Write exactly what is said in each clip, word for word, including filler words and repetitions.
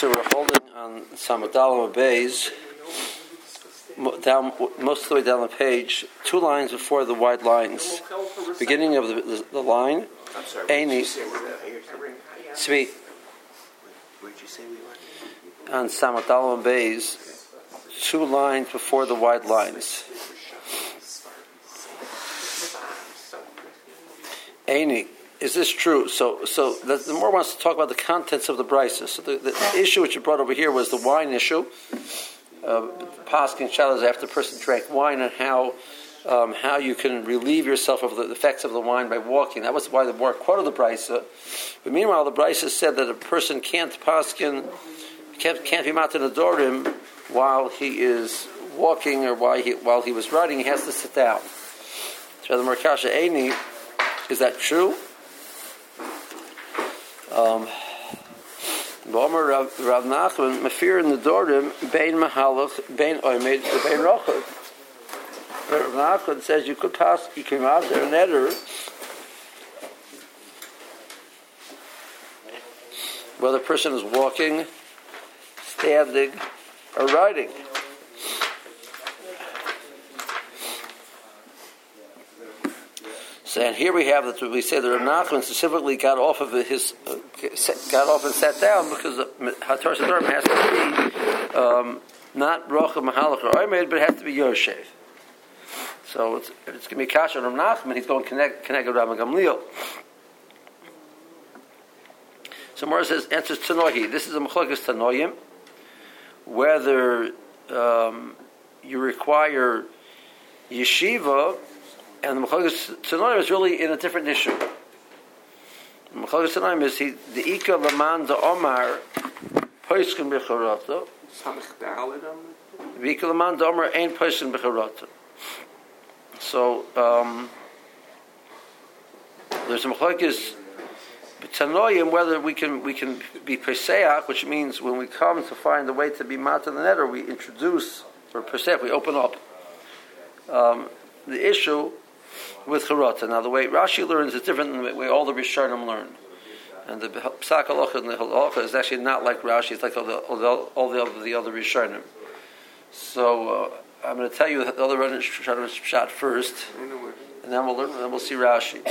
So we're holding on Samadalam Bays, down most of the way down the page, two lines before the wide lines. Beginning of the, the, the line, Aini. Svi. Where'd you say we were? On Samadalam Bays, two lines before the wide lines. Aini. Is this true? So, so the, the more wants to talk about the contents of the brises. So the, the issue which you brought over here was the wine issue. Uh, Paskin Shalas after the person drank wine and how um, how you can relieve yourself of the effects of the wine by walking. That was why the more quoted the brisa. But meanwhile, the brisa said that a person can't Paskin can't can't be matan adorim while he is walking or while he while he was riding. He has to sit down. So the Merkasha Eini, is that true? Um, Rav Nachman, Mafir in the Dorim, Bein Mahalach, Bein Oimed, Bein Rochad. Rav Nachman says you could pass, you came out there and eder, whether the person is walking, standing, or riding. So, and here we have that we say that Rav Nachman specifically got off of his, uh, got off and sat down because Hatar Sadorim has to be um, not Rocha Mahalach or Oimed, but it has to be Yoshev. So it's, if it's going to be Kasha on Rav Nachman, he's going to connect connect with Rav Gamliel. So Mora says answers Tanohi. This is a Mechlokas Tanoyim, whether um, you require yeshiva. And the Mechlokas Tanoim is really in a different issue. The Mechlokas Tanoim is he the Ika Laman the Omar Poiskin B'Charoto. The Ika Laman the Omar ain't Poiskin B'Charoto. So um, there's a Mechlokas Tanoim whether we can we can be Peseach, which means when we come to find the way to be Matan the Neder, we introduce or Peseach, we open up um, the issue with Charata. Now, the way Rashi learns is different than the way all the Rishonim learn. And the Psak Halacha and the Halacha is actually not like Rashi, it's like all the, all the, all the other, the other Rishonim. So, uh, I'm going to tell you the other Rishonim shot first, and then we'll learn, and then we'll see Rashi.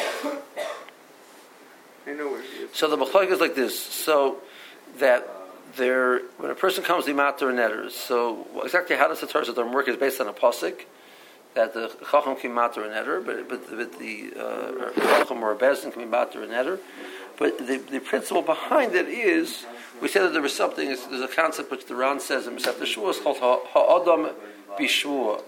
So, the Machlokes is like this. So, that there, when a person comes to Matar and Neder, so exactly how does the Torah Sodom work is based on a pasuk that the Chacham can be matar and eder, but but the, the uh, Chacham or a Bezdin can be matar and eder. But the, the principle behind it is, we say that there was something, there's a concept which the Ran says in Masechet Shua, it's called Ha'adam Bishua.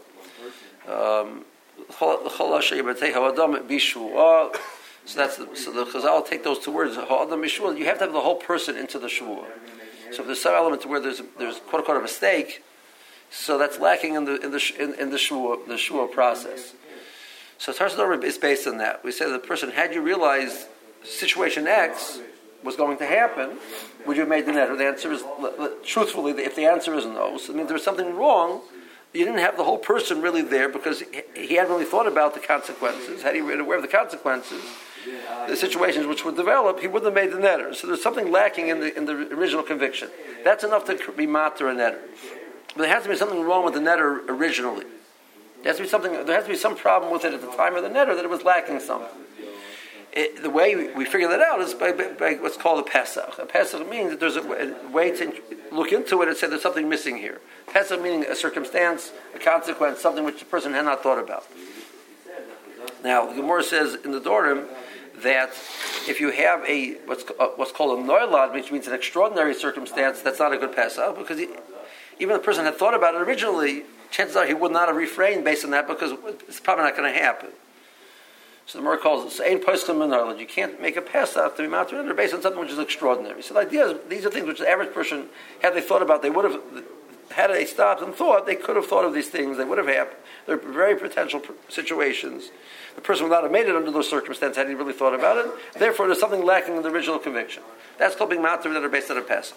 Ha'adam Bishua. So that's the, so the Chazal take those two words, Ha'adam Bishua. You have to have the whole person into the Shua. So if there's some element to where there's there's quote unquote a mistake, so that's lacking in the in the in, in the shua the shua process. So Tarsa Dorim is based on that. We say that the person, had you realized situation X was going to happen, would you have made the neder? The answer is truthfully, if the answer is no, so it means there was something wrong. You didn't have the whole person really there because he, he hadn't really thought about the consequences. Had he been aware of the consequences, the situations which would develop, he wouldn't have made the neder. So there's something lacking in the in the original conviction. That's enough to be matar and neder. But there has to be something wrong with the neder originally. There has to be something. There has to be some problem with it at the time of the neder that it was lacking something. It, the way we, we figure that out is by, by, by what's called a Pesach. A Pesach means that there's a, a way to look into it and say there's something missing here. Pesach meaning a circumstance, a consequence, something which the person had not thought about. Now, the Gemara says in the Dorim that if you have a what's uh, what's called a noilad, which means an extraordinary circumstance, that's not a good Pesach because he, even if the person had thought about it originally, chances are he would not have refrained based on that because it's probably not going to happen. So the Gemara calls it ain't poskim minarlad. You can't make a Pesach to be matar and based on something which is extraordinary. So the idea is these are things which the average person, had they thought about, they would have, had they stopped and thought, they could have thought of these things. They would have happened. They're very potential situations. The person would not have made it under those circumstances had he really thought about it. Therefore, there's something lacking in the original conviction. That's called being matar that are based on a Pesach.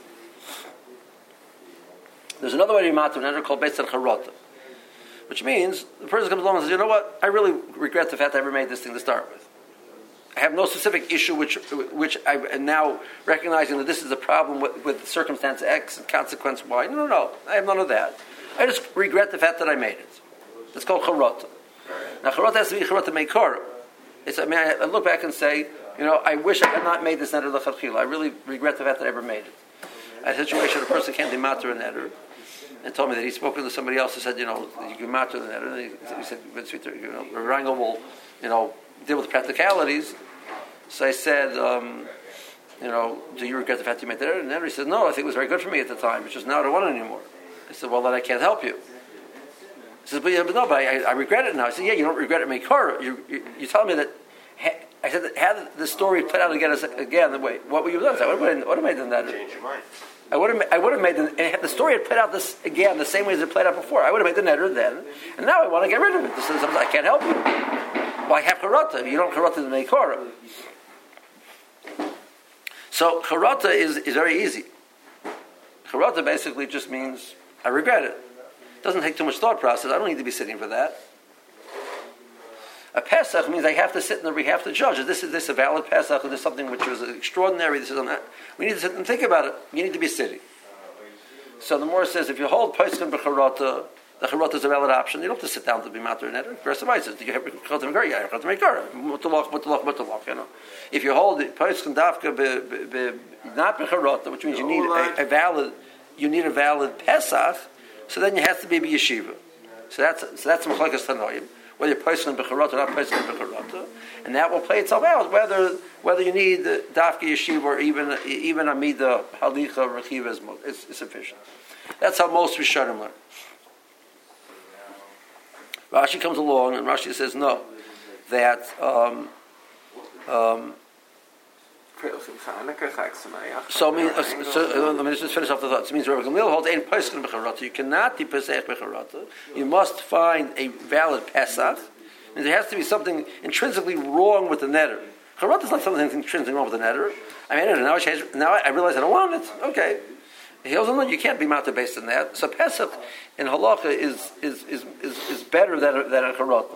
There's another way to be matar and called based on charata, which means the person comes along and says, you know what, I really regret the fact I ever made this thing to start with. I have no specific issue which which I am now recognizing that this is a problem with, with circumstance X and consequence Y. No, no, no. I have none of that. I just regret the fact that I made it. It's called charata. Now, charata has to be charata meikara. It's, I mean, I, I look back and say, you know, I wish I had not made this neder l'chadchila. I really regret the fact that I ever made it. I had a situation where a person can't do matter a neder, and told me that he's spoken to somebody else who said, you know, you can matter the neder. And he, he said, you know, Rangel will, you know, deal with the practicalities. So I said, um, you know, do you regret the fact you made the neder? And he said, no, I think it was very good for me at the time. It's just now I don't want it anymore. I said, well, then I can't help you. He says, but, yeah, but no, but I, I regret it now. I said, yeah, you don't regret it, Meikara. You, you, you tell me that, ha, I said, that had the story played out again, again the way, what would you have done? I would have, would have made them that. Change your mind. I would have, I would have made the, and the story had played out this again the same way as it played out before. I would have made the netter then, and now I want to get rid of it. This is something I can't help you. Well, I have charata. You don't charata the meikara. So charata is, is very easy. Charata basically just means I regret it. It doesn't take too much thought process. I don't need to be sitting for that. A Pesach means I have to sit in the, we have to judge. Is this is this a valid Pesach? Or this something which was extraordinary? This is not. We need to sit and think about it. You need to be sitting. So the Morah says, if you hold Pesach b'charata, the charata is a valid option. You don't have to sit down to be matter and eder. First of all, says, do you have charata meikara? Yeah, charata meikara. Mutalach, mutalach, mutalach. You know, if you hold Pesach dafka not b'charata, which means you need a, a valid, you need a valid Pesach. So then you have to be b'yeshiva. So that's so that's machlokes tanoim. Whether you're posting b'charata or not posting b'charata, and that will play itself out. Whether whether you need the dafka yeshiva or even even amida halicha rechiva is, is, is sufficient. That's how most Rishonim learn. Rashi comes along and Rashi says no, that um, um, so, I mean, uh, so uh, let me just finish off the thought. So it means Rabbi Gamliel holds ein posken b'charata. You cannot be pesach b'charata. You must find a valid pesach. And there has to be something intrinsically wrong with the netter. Charata is not something intrinsically wrong with the netter. I mean, now I, change, now I realize I don't want it. Okay. He also knows you can't be matter based on that. So pesach in halacha is is is is, is better than a, than a charata.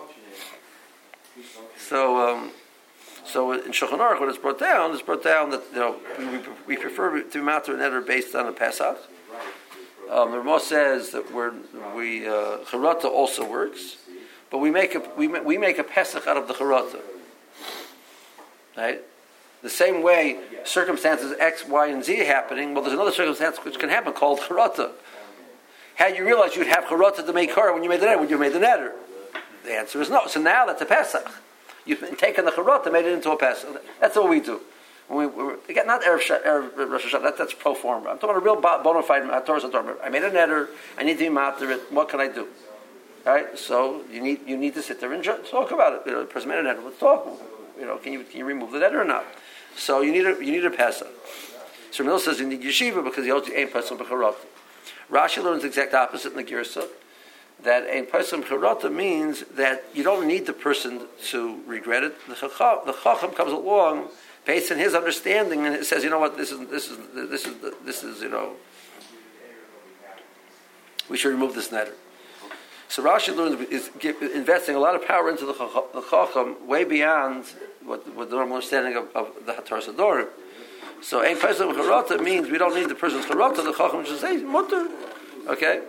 So. Um, So in Shulchan Aruch, when it's brought down, it's brought down that you know we, we prefer to be matter and eder based on a Pesach. Um, the Ramah says that we're, we uh, charata also works, but we make a we we make a Pesach out of the charata. Right? The same way circumstances X, Y, and Z are happening. Well, there's another circumstance which can happen called charata. Had you realized you'd have charata to make her when you made the neder, when you made the neder? The answer is no. So now that's a Pesach. You've taken the charata and made it into a Pesach. That's what we do. When we, we, again, not Erev, Erev Rosh Hashanah, that, that's pro forma. I'm talking about a real bona fide Torah Torah. I made a neder, I need to be matter it, what can I do? All right? So you need you need to sit there and talk about it. You know, the person made a neder, let's talk. You know, can you can you remove the neder or not? So you need a you need a Pesach. So Ramil says you need yeshiva because he also ain't Pesach b'charata. Rashi learns the exact opposite in the Girsa. That a person charata means that you don't need the person to regret it. The chacham, the chacham comes along based on his understanding and it says, you know what, this is this is this is this is you know, we should remove this neder. So Rashi learns is investing a lot of power into the chacham, the chacham way beyond what, what the normal understanding of, of the Hatar Sadorim. So a person charata means we don't need the person's charata. The chacham should say mutter, okay.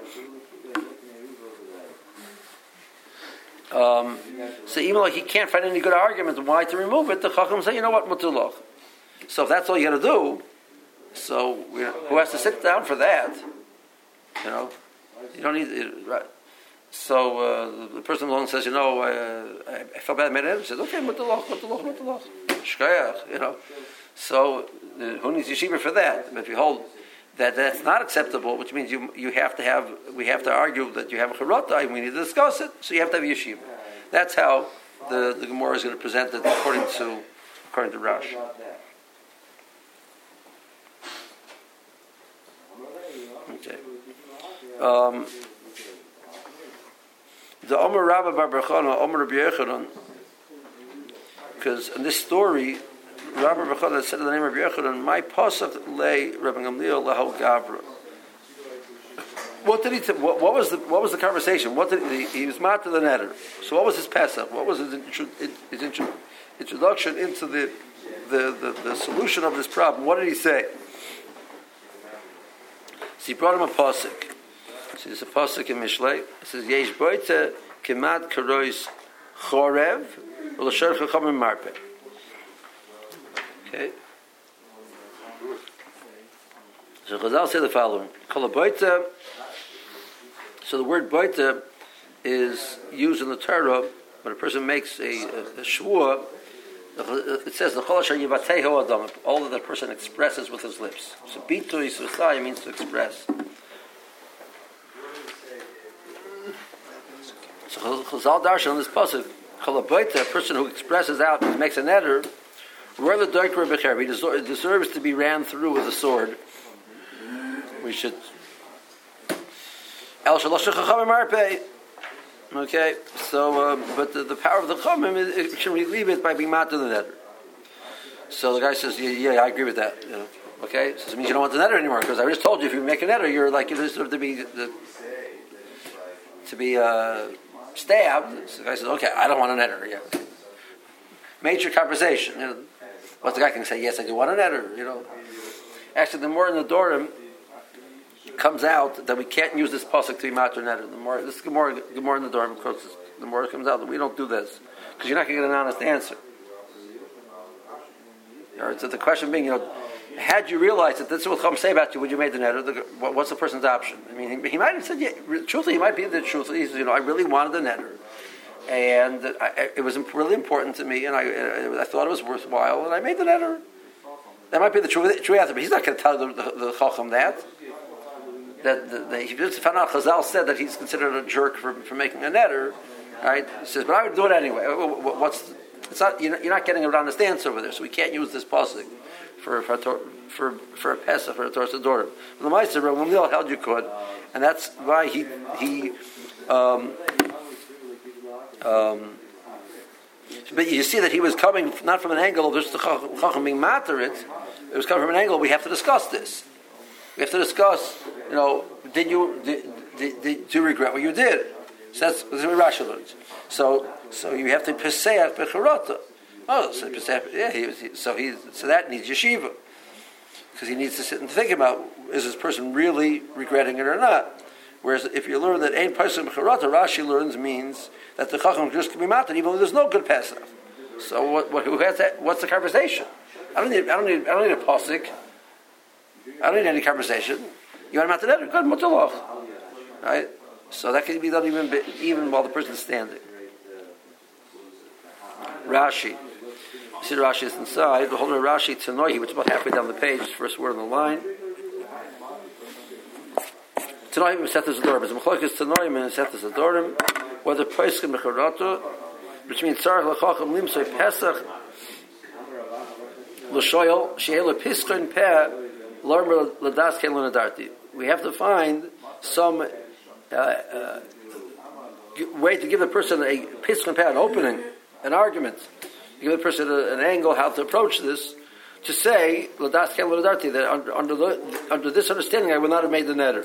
Um, so even though he can't find any good argument why to remove it, the Chacham say, you know what, mutulach. So if that's all you got to do, so you know, who has to sit down for that? You know, you don't need it, right? So uh, the person alone says, you know, uh, I, I felt bad, I made it. He says, okay, mutulach, mutulach, mutulach, shkayach, you know. So uh, who needs yeshiva for that? But if you hold that that's not acceptable, which means you you have to have we have to argue that you have a charata and we need to discuss it. So you have to have yeshiva. That's how the, the Gemara is going to present it according to according to Rashi. Okay. Um, the Omer Rabba Bar Bechana, Omer Rabbi Yechanan, because in this story, Rabbi Bechana said in the name of Rabbi Yechanan, my pasuk lay Rabbi Gamliel lahal gavra. what did he? T- what, what was the what was the conversation? What did he, he was mat to the netter? So what was his Pesach? What was his, intro, his intro, introduction into the the, the the solution of this problem? What did he say? So he brought him a pasuk. So there's a pasuk in Mishlei. It says Yesh boite kemat karois chorev u'lasher chachamim marpe. Okay. So Chazal said the following: Kol boite. So the word boite is used in the Torah when a person makes a, a, a shvuah. It says the chol asher yivatehu adam, all that the person expresses with his lips. So bitui susai means to express. So Chazal darshan on this pasuk, chol boite, a person who expresses out, makes a neder, rather doikra becher, he deserves to be ran through with a sword. We should. El shalosh chachamim marpei. Okay, so uh, but the, the power of the chachamim is it should relieve it by being mat to the netter. So the guy says, yeah, yeah I agree with that. You know? Okay, so it means you don't want the netter anymore because I just told you if you make a netter, you're like you deserve to be the, to be uh, stabbed. So the guy says, okay, I don't want a netter. Yeah, major conversation. You know, but the guy can say, yes, I do want a netter. You know, actually, the more in the Dorim comes out that we can't use this pasuk to be matur netter. The more this is more more in the Dorim, the more it comes out that we don't do this because you're not going to get an honest answer. All right, so the question being, you know, had you realized that this is what Chum say about you when you made the netter, the, what, what's the person's option? I mean, he, he might have said, yeah, truthfully, he might be the truth. He says, you know, I really wanted the netter, and I, it was really important to me, and I I thought it was worthwhile, and I made the netter. That might be the true true answer, but he's not going to tell the, the, the Chacham that. That the, the, he just found out Chazal said that he's considered a jerk for, for making a netter, right? He says, but I would do it anyway. What's it's not you're, not you're not getting an honest answer over there, so we can't use this pasuk for for for for a Pesach for a Torah Dorim. But the Meister Rav Gamliel held you could, and that's why he he. Um, um, but you see that he was coming not from an angle of just the Chacham being matter it. It was coming from an angle. We have to discuss this. We have to discuss, you know, did you did, did, did, do you regret what you did? So that's, that's what Rashi learns. So so you have to peseach becharata. Oh, so peseach, yeah. He, he, so he so that needs yeshiva because he needs to sit and think about is this person really regretting it or not. Whereas if you learn that ein person becharata, Rashi learns means that the chacham just can be matter even though there's no good pesach. So what, what who has that? What's the conversation? I don't need I don't need I don't need a pasuk. I don't need any conversation. You want him out to that? Good, mutalach. Right? So that can be done even even while the person's standing. Rashi. You see the Rashi is inside. The whole Rashi Tanoihi, which is about halfway down the page, first word on the line. Tanoihi Mesetes Adorim. It's a Mechlokes Tanoihi Mesetes Adorim. Whether Pesach Mecharato, which means Tzarech L'Chacham Limsoi Pesach L'Shoyel She'el Piskon Peh. We have to find some uh, uh, way to give the person a piston pad, an opening, an argument, give the person a, an angle how to approach this, to say that under, under, the, under this understanding I would not have made the netter.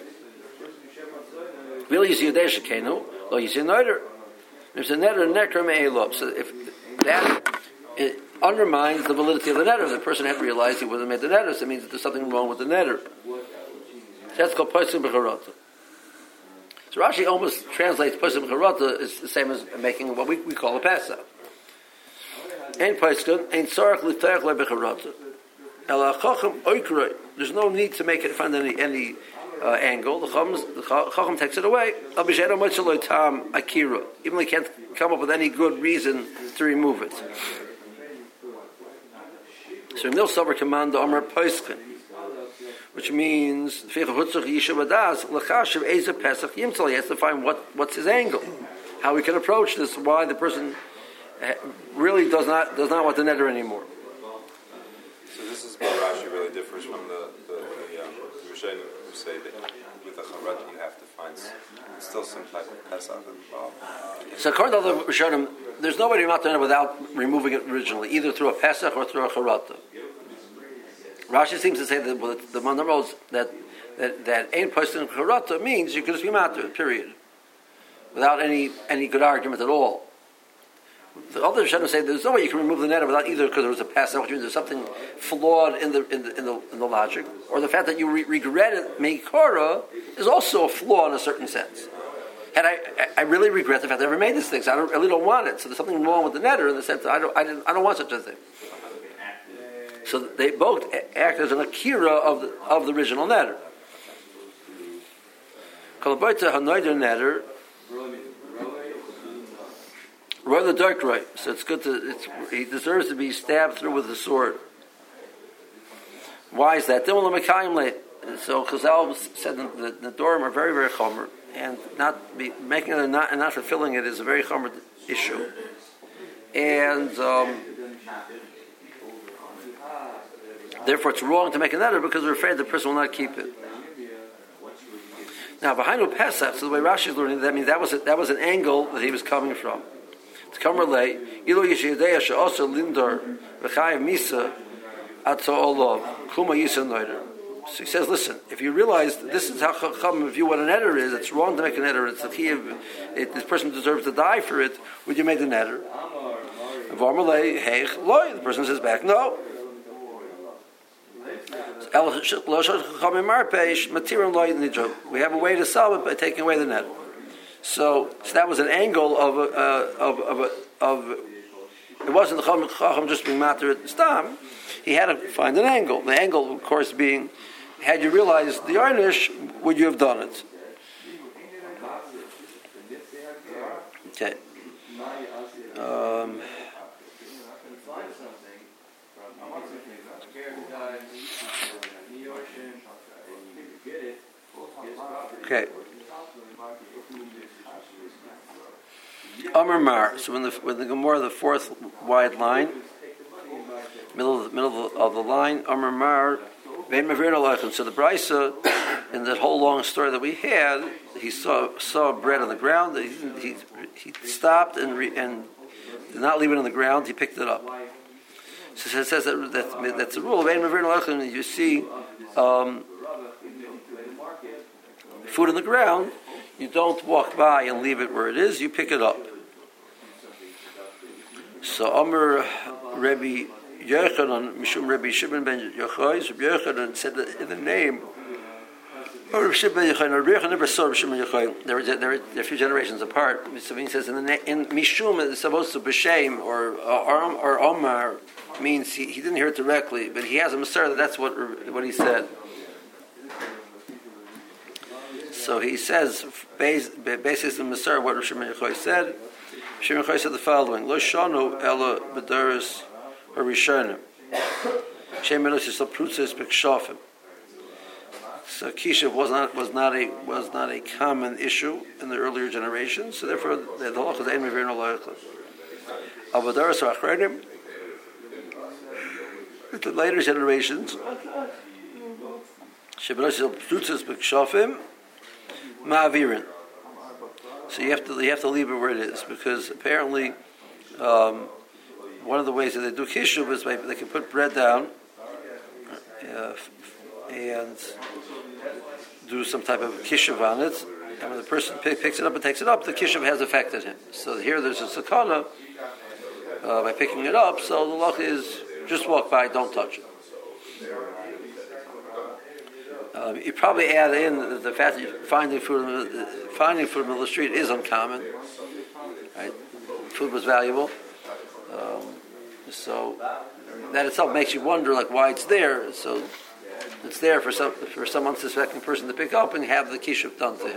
So if that it undermines the validity of the netter. If the person had realized he wouldn't have made the netter, so it means that there's something wrong with the netter. That's called Pesach B'Charata. So Rashi almost translates Pesach B'Charata is the same as making what we, we call a Pesach. Ein Pesach, ein Tzarech L'Teach LeB'Charata. Ela Chacham Oikroi. There's no need to make it find any any uh, angle. The Chacham, the Chacham takes it away. Abishayro Motzaloi Tam Akira. Even though he can't come up with any good reason to remove it. So Nil Savar command Omer Pesach, which means he has to find what, what's his angle, how we can approach this, why the person really does not does not want the netter anymore. So this is where Rashi really differs from the the, the um, Rishonim who say that with the Charat you have to find still some type of Pesach involved. So according to the Rishonim, there's no way to matter without removing it originally, either through a Pesach or through a Charata. Rashi seems to say that well, the Mandaros that that that ein person karata means you can just be matter, period, without any any good argument at all. The other Rishonim say there's no way you can remove the neder without either because there was a past opportunity, there's something flawed in the in the in the, in the logic, or the fact that you re- regret it meikara is also a flaw in a certain sense. And I, I really regret the fact that I ever made this thing. So I, don't, I really don't want it. So there's something wrong with the neder in the sense that I don't I didn't I don't want such a thing. So they both act as an akira of the of the original neder. Kolabayta hanoider neder. Roy the dark right. So it's good to. It's, he deserves to be stabbed through with a sword. Why is that? So Chazal said that the, the Dorim are very very chomer, and not be, making it and not, and not fulfilling it is a very chomer issue. And um, therefore, it's wrong to make a neder because we're afraid the person will not keep it. Now, behind Pesach, so the way Rashi is learning, that means that was a, that was an angle that he was coming from. To come relate, Ilo Yishidea She'osa Lindor V'chayev Misa Atzo Olav Kuma Yisa Noider. So he says, listen, if you realize that this is how Chacham view what an eder is, it's wrong to make an eder. It's a chiyuv. It, this person deserves to die for it. Would you make the eder? And Varmalei Heich Loi. The person says back, no. We have a way to solve it by taking away the net. So, so that was an angle of uh, of of, of, of it wasn't the Chacham just being matter at Stam. He had to find an angle. The angle, of course, being, had you realized the Arnish, would you have done it? Okay. Um, okay. Amar Mar. So when the when the Gemara, the fourth wide line, middle of the, middle of the, of the line, Amar Mar. So the Brisa, in that whole long story that we had, he saw saw bread on the ground. He he, he stopped and re, and did not leave it on the ground. He picked it up. So it says that, that that's the rule of Ein. You see um, food on the ground, you don't walk by and leave it where it is. You pick it up. So Amar Rebbe Yochanan, Mishum Rebbe Shimon ben Yochai, Rebbe Yochanan said that in the name of Rebbe Shimon ben Yochai, Rebbe Yochanan never saw Rebbe Shimon ben Yochai. There are a few generations apart. So he says in the na- in Mishum it's supposed to b'shem or uh, or Omar means he, he didn't hear it directly, but he has a Masar that that's what what he said. So he says, based on the Masar, what Rebbe Shimon ben Yochai said. Shimon ben Yochai said the following: Lo shanu ela b'daris harishonim. Shem elos yisal prutzes b'kshafim. So kishuv was not was not a was not a common issue in the earlier generations. So therefore, the halach is ein mevir no loyachlim. Avodaras ha'achronim. The later generations, shem elos yisal prutzes b'kshafim ma'avirin. So you have to you have to leave it where it is because apparently um, one of the ways that they do kishuv is by, they can put bread down uh, and do some type of kishuv on it, and when the person pick, picks it up and takes it up, the kishuv has affected him. So here there's a sakana uh, by picking it up. So the loch is just walk by, don't touch it. Um, you probably add in the, the fact that you're finding food, finding food in the middle of the street is uncommon. Right? Food was valuable, um, so that itself makes you wonder, like why it's there. So it's there for some for some unsuspecting person to pick up and have the kishuv done to him.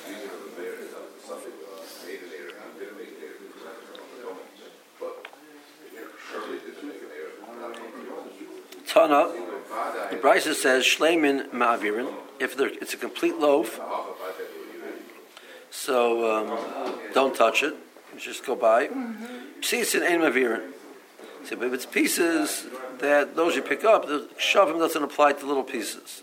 Tana. The Brisa says shleimin ma'avirin if it's a complete loaf, so um, don't touch it. Just go by. Pieces ein ma'avirin. So if it's pieces that those you pick up, the shavim doesn't apply to little pieces.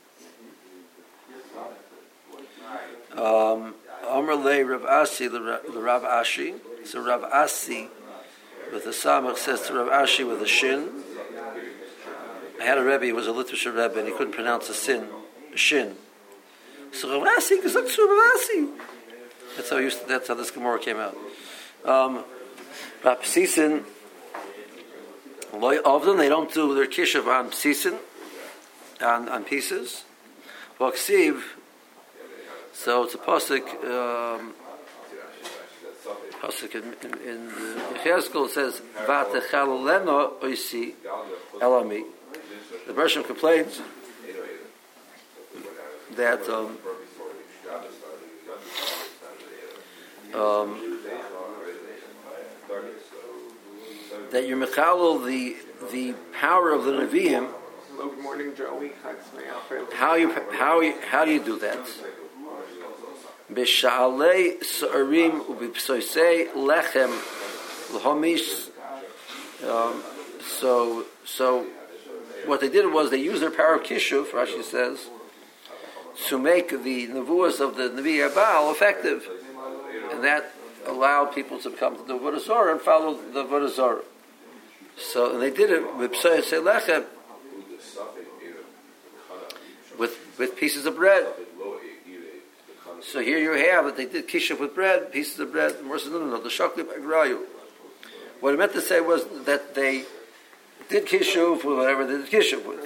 Um, Amar le Rav Asi the Rav Ashi. So Rav Asi with the samach says to Rav Ashi with a shin. I had a Rebbe, he was a Litvish Rebbe, and he couldn't pronounce a sin. shin. So Ravasi gesagt zu Ravasi. That's how used to, that's how this Gemara came out. Um, Psisin, of them they don't do their kishuv on psisin, on on pieces. Vaksiv. So it's a pasuk. Um, pasuk in, in, in the Yechezkel says Vatechaloleno oisi elami. The Bershom complains that um, um, that you're mechalel the the power of the Nevi'im. Good morning, Joey. How you how you, how do you do that? B'sha'alei sa'arim u'b'psoisei lechem l'homish. Um, so so what they did was they used their power of kishuv, Rashi says, to make the nevuas of the Nevi Baal effective, and that allowed people to come to the Avodah Zarah and follow the Avodah Zarah. So and they did it with psoisei lechem, with with pieces of bread. So here you have that they did kishuv with bread, pieces of bread. And says, no, no, no, the shakli b'agrayu. What I meant to say was that they did kishuv with whatever they did kishuv with.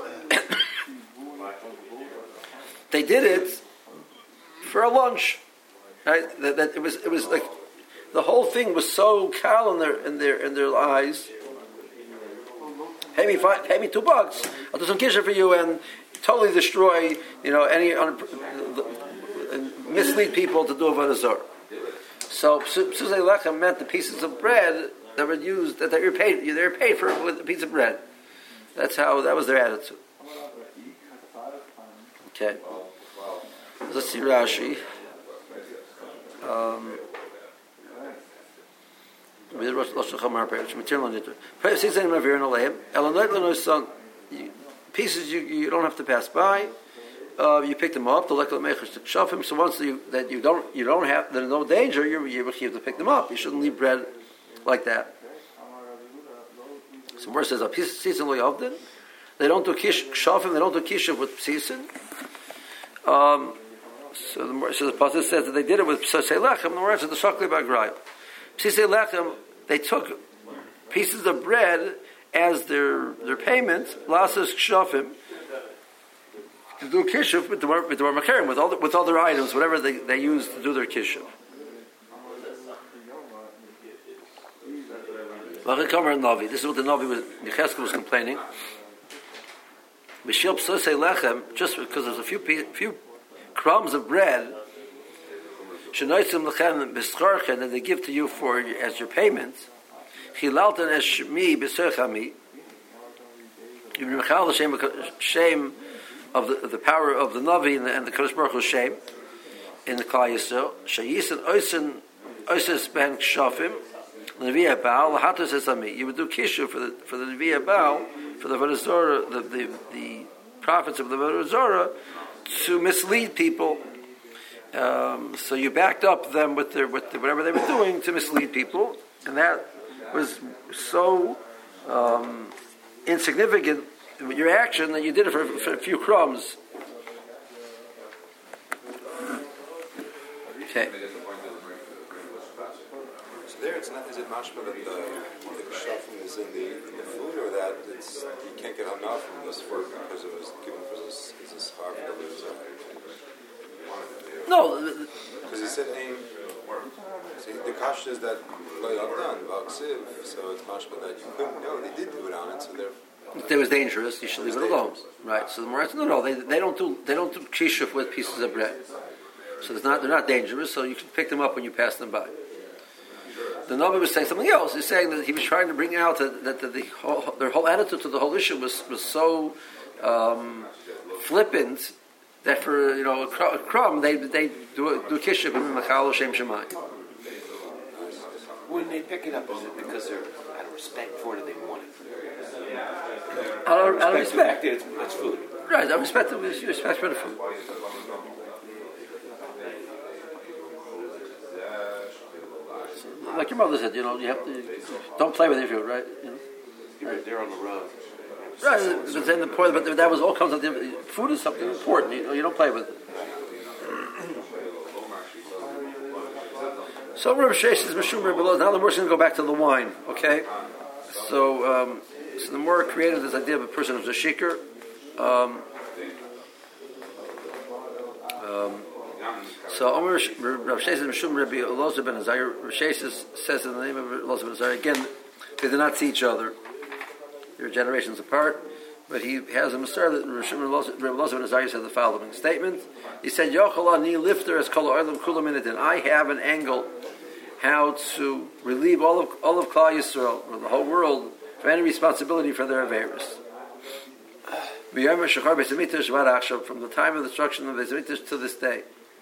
They did it for a lunch, right? That, that it was it was like the whole thing was so cal in their in their in their eyes. Pay me five, pay me two bucks. I'll do some kishuv for you and totally destroy, you know, any un, and mislead people to do avodah zarah. So psuzei lechem meant the pieces of bread that were used that they were paid they were paid for with a piece of bread. That's how that was their attitude. Okay, let's see Rashi. Um, pieces you, you don't have to pass by. Uh, you pick them up. The lekal mechers to shafim. So once you, that you don't you don't have there's no danger. You're you have to pick them up. You shouldn't leave bread like that. So verse says a piece of season loyavdin. They don't do kish shafim. They don't do kishuv with season. Um, so the so the pasuk says that they did it with psosei lechem. The words of the shakli b'agrayim. Psosei lechem. They took pieces of bread as their their payment. Lasas shafim. To do kishuv with the with the makarim, with all the, with other items, whatever they, they use to do their kishuv. This is what the Navi was. Yechezkel was complaining. Just because there's a few few crumbs of bread, that they give to you for as your payment. Chilaltan es shmi b'sechami. You mechal the shame of the, the power of the Navi and the, and the Kodesh Baruch Hu's shame in the Klal Yisrael. Shayisen oisen oises ben kshafim Nevi'ah Baal lahatos esami. You would do kishuv for the for the Nevi'ah Baal for the Avodah Zarah, the, the the prophets of the Avodah Zarah, to mislead people. Um, so you backed up them with their with the, whatever they were doing to mislead people, and that was so um, insignificant. Your action that you did it for, for a few crumbs. Okay. So there, it's not. Is it mashma that the, the kshafim is in the, in the food, or that it's you can't get enough from this work because it was given for this this hard for this? No, because he said aim. See, the kasha is that lo yavdan v'aksiv, so it's mashma that you couldn't. No, they did do it on it, so they're. If it was dangerous, you should leave it alone, right? So the Moritz, no, no, they they don't do they don't do kishuv with pieces of bread. So it's not they're not dangerous. So you can pick them up when you pass them by. The Navi was saying something else. He's saying that he was trying to bring out that, that the, the whole, their whole attitude to the whole issue was was so um, flippant that for you know a crumb they they do do kishuv and machal shem shemayim. When they pick it up, is it because they're out of respect for it, or they want it? Out of, out of respect, it's, it's food. Right? I respect the respect for the food. Like your mother said, you know, you have to don't play with your food, right? You know? You're right there on the road. Right, but then the point, but that was all comes out. Food is something important. You know, you don't play with it. So Rav Sheish says, "Mishum below." Now the more going to go back to the wine. Okay, so um, so the more created this idea of a person who's a shikar. Um, um, so Rav Sheish says, "Mishum Rabbi Elazar ben Azariah." Rav Sheish says in the name of Elazar ben Azariah again. They did not see each other. They're generations apart. But he has a Masar that Rav Elazar ben Azariah said the following statement. He said, Yochel ani lifter as kol ha'olam kulam minatin. I have an angle how to relieve all of all of Klal Yisrael, or the whole world, from any responsibility for their Averis. From the time of the destruction of the Beis Hamikdash to this day.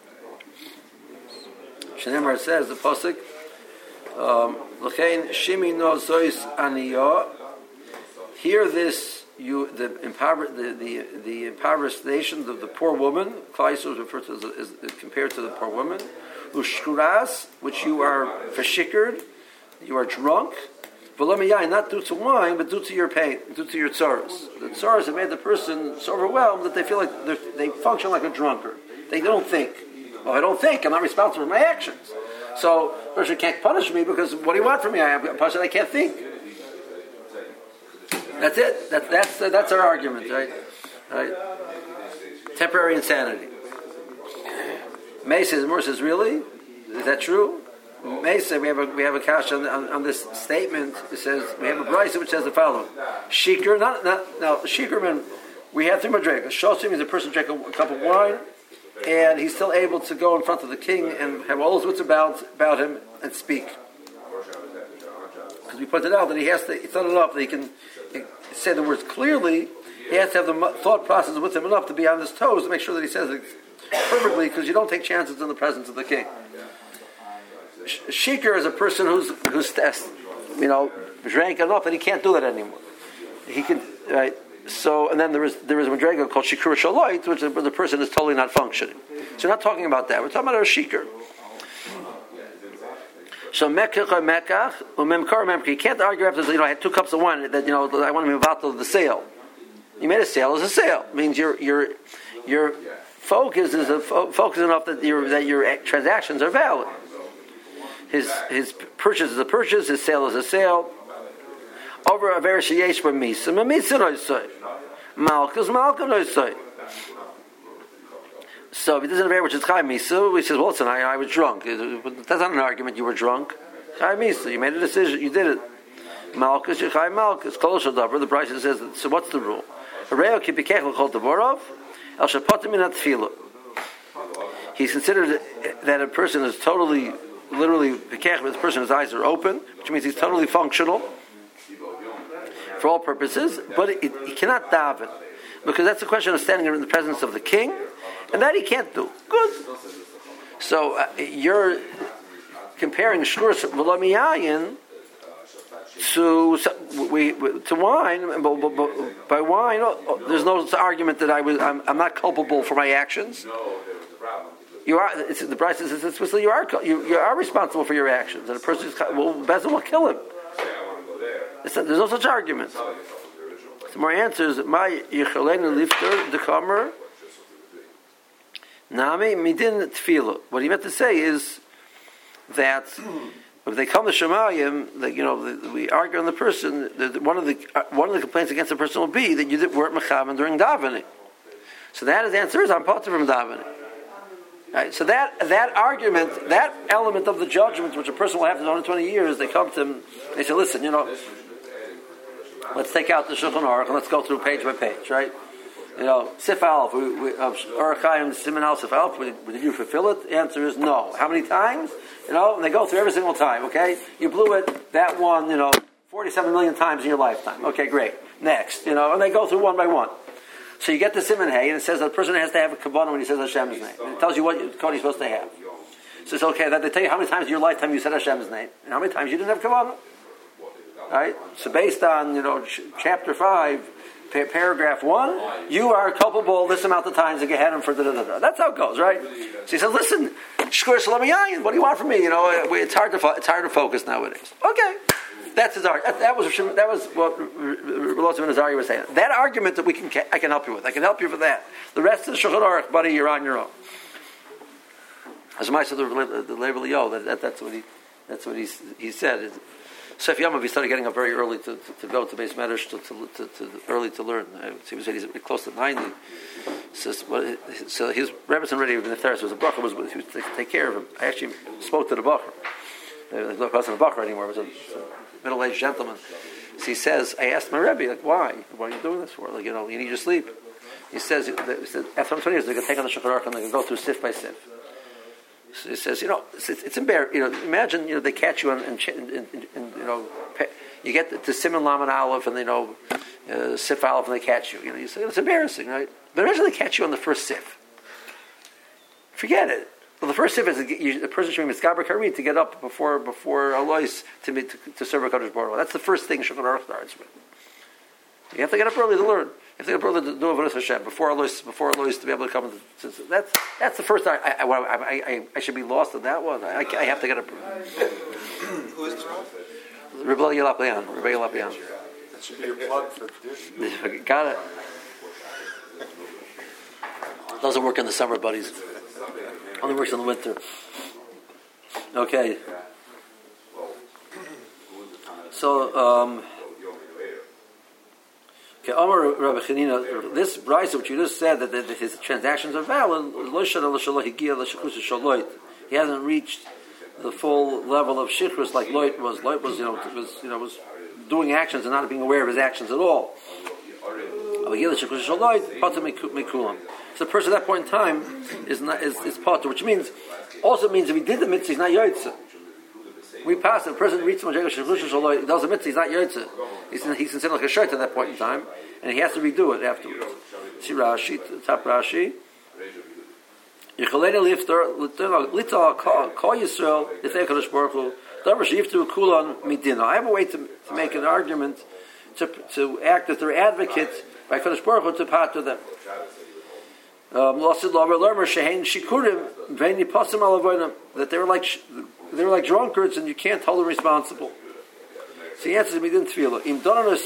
Shneimar says, the Pasuk, L'chein shimi no zois aniyah. Hear this, you the impoverished the, the the impoverished nation, the, the poor woman. Klal Yisrael is referred to as, as, as compared to the poor woman. Ushkuras, which you are fashikerd, you are drunk. V'lomayai, not due to wine, but due to your pain, due to your tzaras. The tzaras have made the person so overwhelmed that they feel like they function like a drunkard. They don't think. Well, I don't think. I'm not responsible for my actions. So, the person can't punish me because what do you want from me? I am a person I can't think. That's it. That, that's uh, that's our argument, right? Right? Temporary insanity. May says, Moore says, really? Is that true? May says we have a we have a cash on, on, on this statement. It says we have a brisa which says the following: Shikar, not not now. Shikarman, we have three madregas. Shosim is a person drank a, a cup of wine, and he's still able to go in front of the king and have all his wits about about him and speak. Because we pointed out that he has to. It's not enough that he can. Say the words clearly. He has to have the thought process with him enough to be on his toes to make sure that he says it perfectly, because you don't take chances in the presence of the king. Shikar is a person who's who's you know drank enough that he can't do that anymore. He can right. So and then there is there is a madrega called shikar shaloit, which is where the person is totally not functioning. So we're not talking about that. We're talking about a shikar. So mekach or mekach or memkar memkar. You can't argue after you know I had two cups of wine that you know I want to move out of the sale. You made a sale as a sale. It means your your your focus is a fo- focus enough that your that your transactions are valid. His his purchase is a purchase. His sale is a sale. Over a very sheyesh b'misa, b'misa no say. Malchus malchus no say. So if he doesn't have which is chai misa, he says, well, listen, I, I was drunk. That's not an argument. You were drunk. Chai misa. You made a decision. You did it. Malchus, you chai malchus. Kol shadavar. The Brisa says. So what's the rule? Hareo ki bikech l'chol tavorov el shapatim min atfilah. He's considered that a person is totally, literally bikech. This person's eyes are open, which means he's totally functional for all purposes. But it, it, he cannot daven because that's a question of standing in the presence of the king. And that he can't do. Good. So uh, you're comparing shkuras v'lamiyayin to we, we to wine. But, but, but by wine, oh, there's no argument that I was. I'm, I'm not culpable for my actions. You are. It's, the Brisa says explicitly you are. You, you are responsible for your actions, and a person is well, Bezin will kill him. It's not, there's no such argument. Some more answers. My yichalenu lifter dekamer. Nami midin tefillah. What he meant to say is that if they come to Shemayim, that you know the, we argue on the person. That one of the uh, one of the complaints against the person will be that you weren't mechavan during davening. So that his answer is I'm potter from davening. Right. So that that argument, that element of the judgment, which a person will have for one hundred twenty years, they come to him. They say, listen, you know, let's take out the Shulchan Aruch and let's go through page by page, right? You know, Sif Aleph, Aruch Chaim, Siman Al Sif Aleph, did you fulfill it? The answer is no. How many times? You know, and they go through every single time, okay? You blew it, that one, you know, forty-seven million times in your lifetime. Okay, great. Next, you know, and they go through one by one. So you get the Siman Hay, and it says that the person has to have a kavanah when he says Hashem's name. And it tells you what code he's supposed to have. So it's okay, that they tell you how many times in your lifetime you said Hashem's name, and how many times you didn't have kavanah. Right? So based on, you know, ch- chapter five, paragraph one, you are culpable this amount of times to get him for da da da da. That's how it goes, right? So he says, "Listen, shkur salamiyayin, what do you want from me? You know, it's hard to fo- it's hard to focus nowadays." Okay, That's his argument. That, that was that was what Rabbi ben Azariah was saying. That argument that we can I can help you with. I can help you for that. The rest of the Shulchan Aruch, buddy, you're on your own. As I said, the the label yo, that, that that's what he that's what he he said. Sef Yamav, he started getting up very early to, to, to go to Beis Medrash to, to, to, to early to learn. He was he's close to ninety. Says, well, so his Rebbe's already in the Thursday. So the Bacher was he was to take care of him. I actually spoke to the Bacher. It wasn't a Bacher anymore. It was a, a middle-aged gentleman. So he says, I asked my Rebbe, like, why? What are you doing this for? Like, you know, you need your sleep. He says, he said, after twenty years, they're going to take on the Shulchan Aruch and they're going to go through sif by sif. So he says, you know, it's, it's embarrassing. You know, imagine, you know, they catch you and, you know, you get to Simon Laman Aleph and they know uh, Sif Aleph and they catch you. You know, you say it's embarrassing, right? But imagine they catch you on the first Sif. Forget it. Well, the first Sif is the person should be Mitzgaber Kareem to get up before before Alois to, to to serve a Kodesh Baruch Hu. That's the first thing Shulchan Aruch starts with. You have to get up early to learn. You have to get up early to do Avodas Hashem before Alois before Alois to be able to come. To, to, that's that's the first. I I, I, I I I should be lost in that one. I, I have to get up. Who is this from? Rebbe Yelapian. Rebbe Yelapian. That should be your plug for the Got it. Doesn't work in the summer, buddies. Only works in the winter. Okay. So, um, okay, Amar Rabbi Chanina, this Brisa, which you just said, that, that his transactions are valid, he hasn't reached the full level of shichrus like Loit was. Loit was, you know, was, you know, was doing actions and not being aware of his actions at all. So the person at that point in time is not is, is potter, which means also means if he did the mitzvah, he's not yotzeh. We pass it. The person reads the Majega, he does the mitzvah, he's not yotzeh. He's, he's considered like a shirt at that point in time, and he has to redo it afterwards. See Rashi, top Rashi. Yichalena lifter lita call Yisrael if they Kadosh Baruch Hu. Davar sheyiftu kulan midina. I have a way to, to make an argument to to act as their advocate by Kadosh Baruch Hu to pater them. Um, that they were like they were like drunkards and you can't hold them responsible. So he answers me didn't feel it.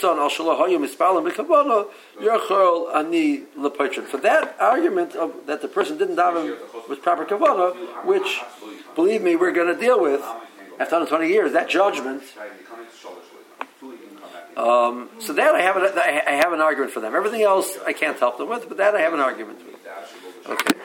For that argument of, that the person didn't daven with proper kavanah, which believe me we're going to deal with after one hundred twenty years, that judgment. Um, so that I have an, I have an argument for them. Everything else I can't help them with, but that I have an argument with. Okay.